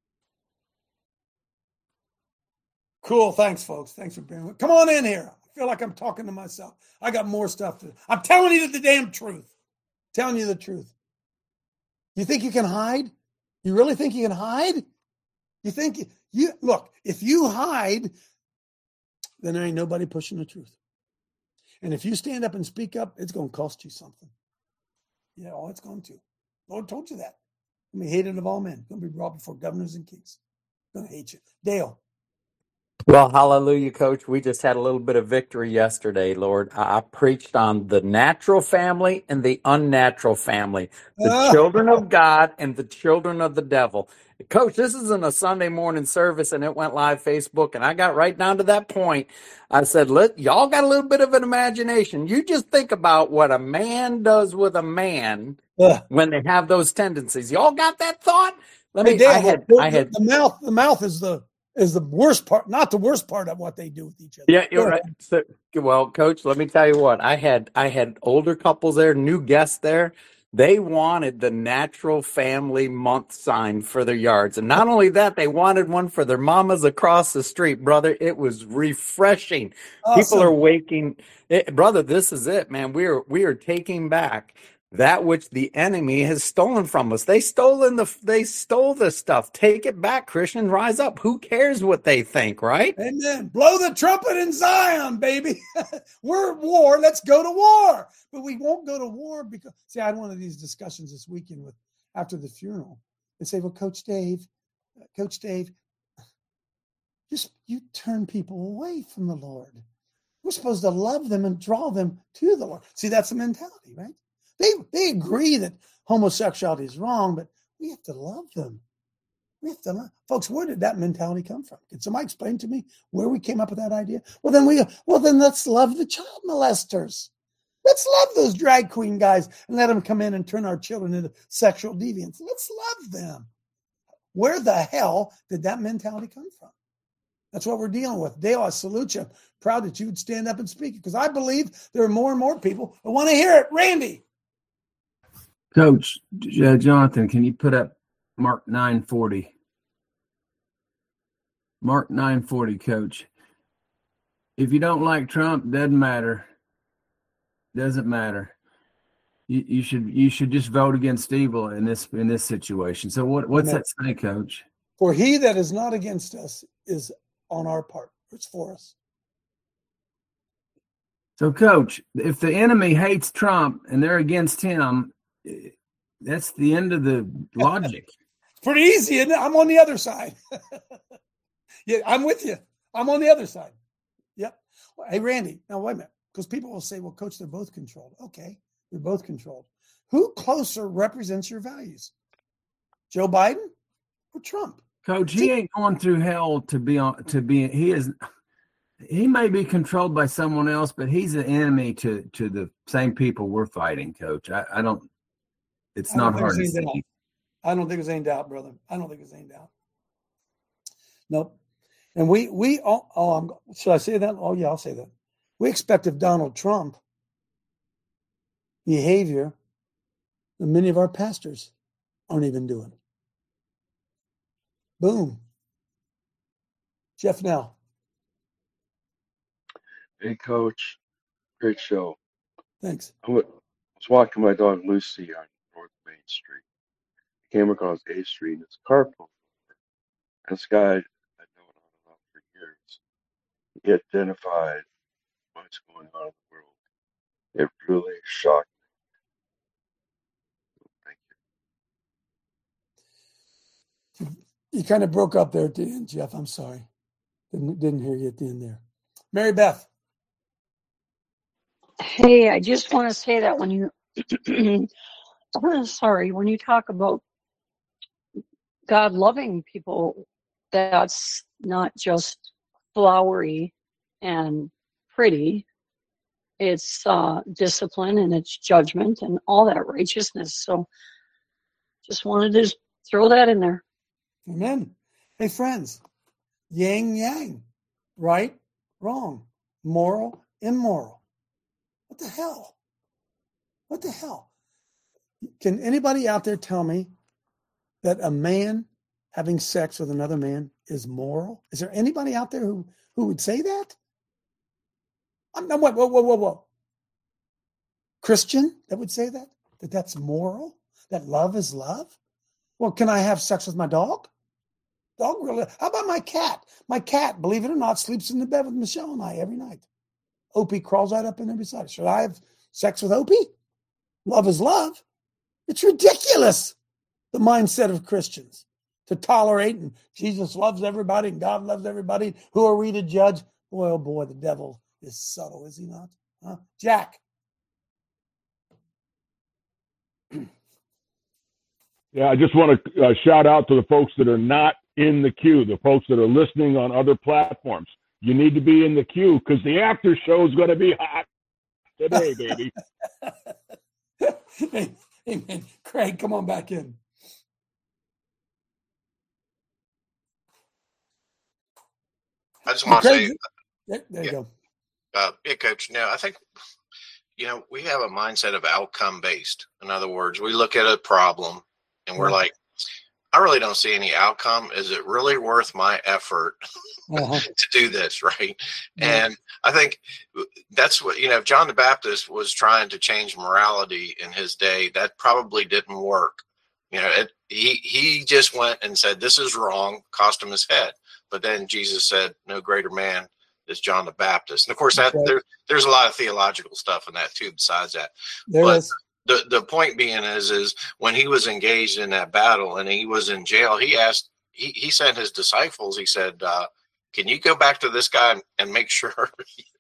Cool. Thanks, folks. Thanks for being with me. Come on in here. I feel like I'm talking to myself. I got more stuff to do. I'm telling you the damn truth. Telling you the truth. You think you can hide? You really think you can hide? You think you look, if you hide, then there ain't nobody pushing the truth. And if you stand up and speak up, it's going to cost you something. Yeah, oh, it's going to. Lord told you that. You'll be hated of all men. You're going to be brought before governors and kings. Going to hate you. Dale. Well, hallelujah, Coach. We just had a little bit of victory yesterday, Lord. I preached on the natural family and the unnatural family, the children of God and the children of the devil. Coach, this isn't a Sunday morning service, and it went live Facebook, and I got right down to that point. I said, y'all got a little bit of an imagination. You just think about what a man does with a man when they have those tendencies. Y'all got that thought? The mouth is the worst part, not the worst part of what they do with each other. Yeah, you're right. So, well, Coach, let me tell you what. I had older couples there, new guests there. They wanted the natural family month sign for their yards. And not only that, they wanted one for their mamas across the street, brother. It was refreshing. Awesome. People are waking. Brother, this is it, man. We are taking back that which the enemy has stolen from us. They stole the stuff. Take it back, Christian. Rise up. Who cares what they think, right? Amen. Blow the trumpet in Zion, baby. We're at war. Let's go to war. But we won't go to war because, see, I had one of these discussions this weekend after the funeral. They say, well, Coach Dave, you turn people away from the Lord. We're supposed to love them and draw them to the Lord. See, that's the mentality, right? They agree that homosexuality is wrong, but we have to love them. We have to love. Folks, where did that mentality come from? Can somebody explain to me where we came up with that idea? Well, then let's love the child molesters. Let's love those drag queen guys and let them come in and turn our children into sexual deviants. Let's love them. Where the hell did that mentality come from? That's what we're dealing with. Dale, I salute you. I'm proud that you would stand up and speak because I believe there are more and more people who want to hear it. Randy. Coach, Jonathan, can you put up Mark 9:40? Mark 9:40, Coach. If you don't like Trump, doesn't matter. Doesn't matter. You should just vote against evil in this situation. So what's that say, Coach? For he that is not against us is on our part. It's for us. So, Coach, if the enemy hates Trump and they're against him, that's the end of the logic. It's pretty easy, isn't it? I'm on the other side. Yeah, I'm with you. I'm on the other side. Yep. Hey, Randy, now wait a minute. Because people will say, well, Coach, they're both controlled. Okay, they're both controlled. Who closer represents your values? Joe Biden or Trump? Coach, he ain't going through hell he may be controlled by someone else, but he's an enemy to the same people we're fighting, Coach. It's not hard to see. I don't think there's any doubt, brother. I don't think there's any doubt. Nope. And we all, should I say that? Oh, yeah, I'll say that. We expect of Donald Trump behavior that many of our pastors aren't even doing. Boom. Jeff Nell. Hey, Coach. Great show. Thanks. I was walking my dog Lucy on North Main Street. I came across A Street, and it's a car pulled over. And this guy I'd known on and off for years. He identified my what's going on in the world. It really shocked me. Thank You kind of broke up there at the end, Jeff. I'm sorry. Didn't hear you at the end there. Mary Beth. Hey, I just want to say that when you, when you talk about God loving people, that's not just flowery and pretty. It's discipline and it's judgment and all that righteousness. So just wanted to throw that in there. Amen. Hey, friends, yin yang, right, wrong, moral, immoral. What the hell? What the hell? Can anybody out there tell me that a man having sex with another man is moral? Is there anybody out there who would say that? Whoa. Christian that would say that? That's moral? That love is love? Well, can I have sex with my dog? Dog really? How about my cat? My cat, believe it or not, sleeps in the bed with Michelle and I every night. Opie crawls right up in there beside us. Should I have sex with Opie? Love is love. It's ridiculous, the mindset of Christians, to tolerate and Jesus loves everybody and God loves everybody. Who are we to judge? Boy, oh boy, the devil is subtle, is he not? Huh? Jack. Yeah, I just want to shout out to the folks that are not in the queue, the folks that are listening on other platforms. You need to be in the queue because the after show is going to be hot today, baby. Amen. Craig, come on back in. I just want to say, there you go. Yeah, Coach. I think, we have a mindset of outcome based. In other words, we look at a problem and we're like, I really don't see any outcome. Is it really worth my effort to do this, right? And I think that's what, if John the Baptist was trying to change morality in his day, that probably didn't work. He just went and said, this is wrong, cost him his head. But then Jesus said, no greater man is John the Baptist. And of course, there's a lot of theological stuff in that too, besides that. The point being is when he was engaged in that battle and he was in jail, he sent his disciples, he said, can you go back to this guy and make sure,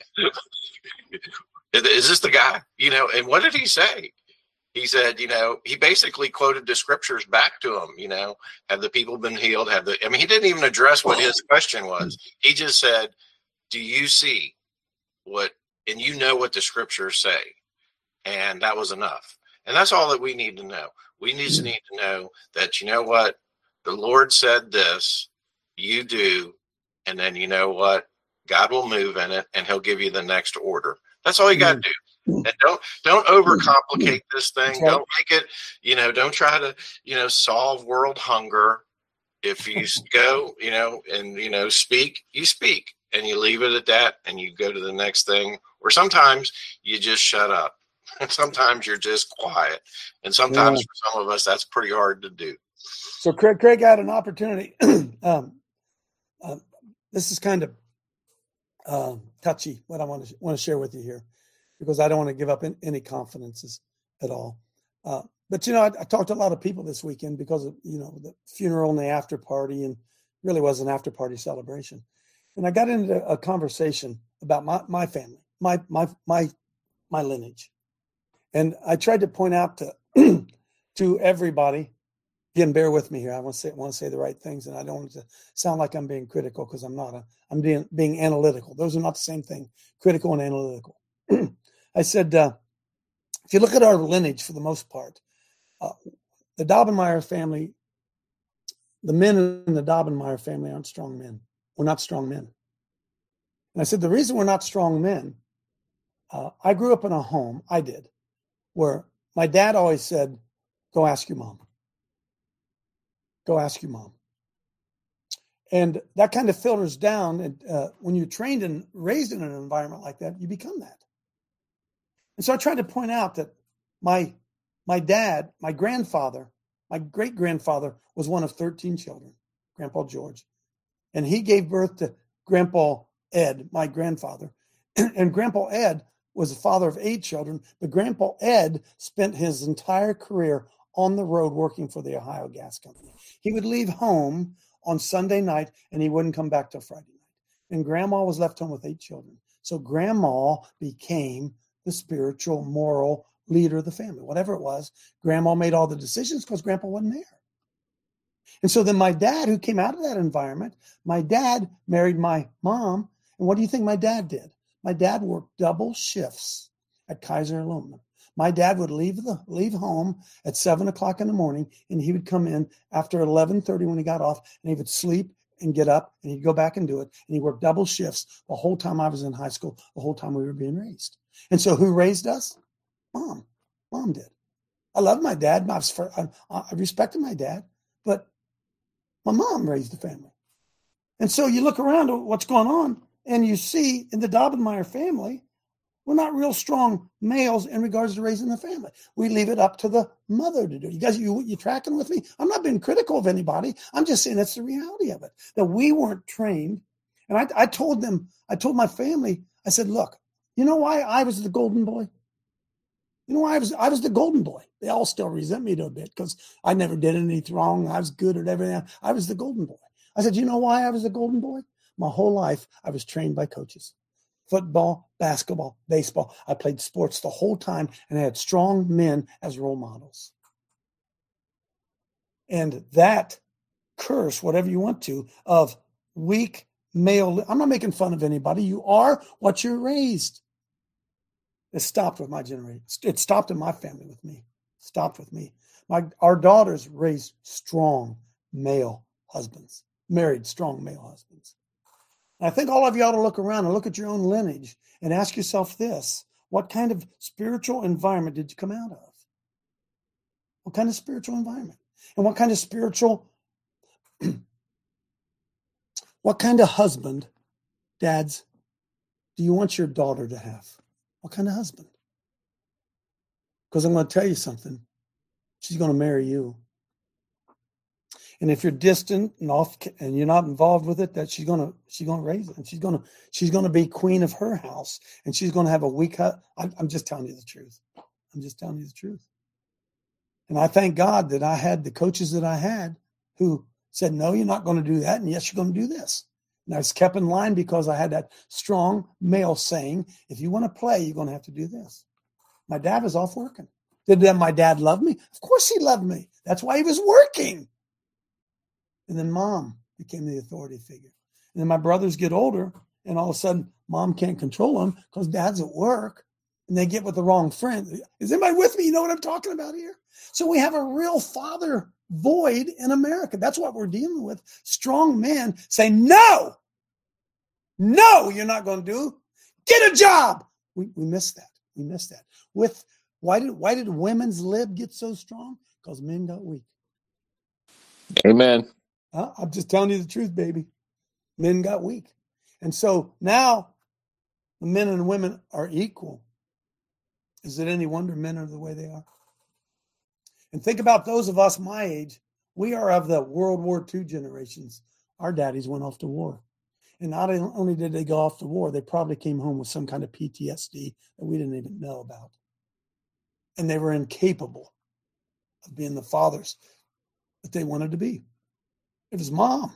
is this the guy? And what did he say? He said, he basically quoted the scriptures back to him, have the people been healed? He didn't even address what his question was. He just said, do you see what, and you know what the scriptures say? And that was enough. And that's all that we need to know. We just need to know that, what? The Lord said this, you do, and then you know what? God will move in it and he'll give you the next order. That's all you got to do. And don't overcomplicate this thing. Don't make it, don't try to, solve world hunger. If you go, and, speak, you speak and you leave it at that and you go to the next thing. Or sometimes you just shut up. And sometimes you're just quiet. And sometimes for some of us, that's pretty hard to do. So Craig had an opportunity. This is kind of touchy, what I want to share with you here, because I don't want to give up any confidences at all. But, I talked to a lot of people this weekend because of, the funeral and the after party, and really was an after party celebration. And I got into a conversation about my family, my lineage. And I tried to point out to everybody, again, bear with me here. I want to say the right things, and I don't want to sound like I'm being critical, because I'm not. I'm being analytical. Those are not the same thing, critical and analytical. I said, if you look at our lineage, for the most part, the Daubenmeier family, the men in the Daubenmeier family aren't strong men. We're not strong men. And I said, the reason we're not strong men, I grew up in a home, I did, where my dad always said, go ask your mom. Go ask your mom. And that kind of filters down. And when you're trained and raised in an environment like that, you become that. And so I tried to point out that my dad, my grandfather, my great-grandfather was one of 13 children, Grandpa George. And he gave birth to Grandpa Ed, my grandfather. And Grandpa Ed was the father of 8 children, but Grandpa Ed spent his entire career on the road working for the Ohio Gas Company. He would leave home on Sunday night and he wouldn't come back till Friday night. And Grandma was left home with 8 children. So Grandma became the spiritual, moral leader of the family. Whatever it was, Grandma made all the decisions because Grandpa wasn't there. And so then my dad, who came out of that environment, my dad married my mom. And what do you think my dad did? My dad worked double shifts at Kaiser Aluminum. My dad would leave home at 7 o'clock in the morning, and he would come in after 11:30 when he got off, and he would sleep and get up, and he'd go back and do it. And he worked double shifts the whole time I was in high school, the whole time we were being raised. And so who raised us? Mom. Mom did. I love my dad. I respected my dad, but my mom raised the family. And so you look around at what's going on, and you see in the Daubenmeier family, we're not real strong males in regards to raising the family. We leave it up to the mother to do. You guys, you tracking with me? I'm not being critical of anybody. I'm just saying that's the reality of it, that we weren't trained. And I told my family, I said, look, you know why I was the golden boy? You know why I was the golden boy? They all still resent me a bit because I never did anything wrong. I was good at everything. I was the golden boy. I said, you know why I was the golden boy? My whole life, I was trained by coaches. Football, basketball, baseball. I played sports the whole time, and I had strong men as role models. And that curse, whatever you want to, of weak male, I'm not making fun of anybody. You are what you're raised. It stopped with my generation. It stopped in my family with me. It stopped with me. Our daughters raised strong male husbands, married strong male husbands. And I think all of you ought to look around and look at your own lineage and ask yourself this: what kind of spiritual environment did you come out of? What kind of spiritual environment? And what kind of what kind of husband, dads, do you want your daughter to have? What kind of husband? Because I'm going to tell you something. She's going to marry you. And if you're distant and off and you're not involved with it, that she's going to raise it. And she's going to be queen of her house. And she's going to have a weak I'm just telling you the truth. I'm just telling you the truth. And I thank God that I had the coaches that I had who said, no, you're not going to do that. And yes, you're going to do this. And I was kept in line because I had that strong male saying, if you want to play, you're going to have to do this. My dad was off working. Did my dad love me? Of course he loved me. That's why he was working. And then mom became the authority figure. And then my brothers get older, and all of a sudden, mom can't control them because dad's at work, and they get with the wrong friend. Is anybody with me? You know what I'm talking about here? So we have a real father void in America. That's what we're dealing with. Strong men say, no, you're not going to do. Get a job. We missed that. We missed that. Why did women's lib get so strong? Because men got weak. Amen. I'm just telling you the truth, baby. Men got weak. And so now the men and women are equal. Is it any wonder men are the way they are? And think about those of us my age. We are of the World War II generations. Our daddies went off to war. And not only did they go off to war, they probably came home with some kind of PTSD that we didn't even know about. And they were incapable of being the fathers that they wanted to be. It was mom.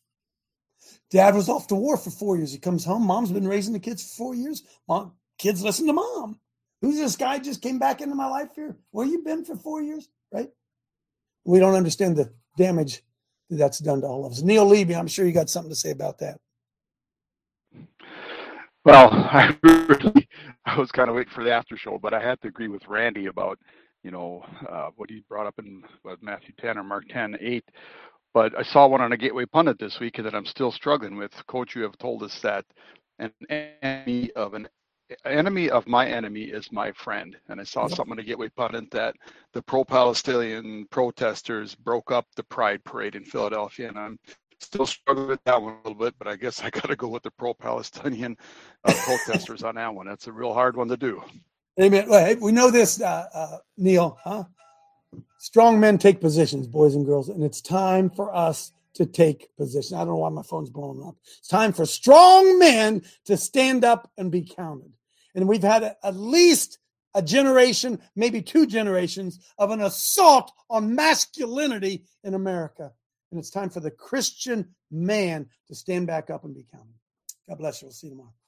Dad was off to war for 4 years. He comes home. Mom's been raising the kids for 4 years. Kids listen to mom. Who's this guy just came back into my life here? Where you been for 4 years, right? We don't understand the damage that's done to all of us. Neil Levy, I'm sure you got something to say about that. Well, I was kind of waiting for the after show, but I had to agree with Randy about, what he brought up in Matthew 10 or Mark 10:8. But I saw one on a Gateway Pundit this week that I'm still struggling with. Coach, you have told us that an enemy of my enemy is my friend. And I saw something on a Gateway Pundit that the pro-Palestinian protesters broke up the Pride Parade in Philadelphia, and I'm still struggling with that one a little bit, but I guess I got to go with the pro-Palestinian protesters on that one. That's a real hard one to do. Amen. Well, we know this, Neil, huh? Strong men take positions, boys and girls, and it's time for us to take position. I don't know why my phone's blowing up. It's time for strong men to stand up and be counted. And we've had at least a generation, maybe 2 generations, of an assault on masculinity in America. And it's time for the Christian man to stand back up and be counted. God bless you. We'll see you tomorrow.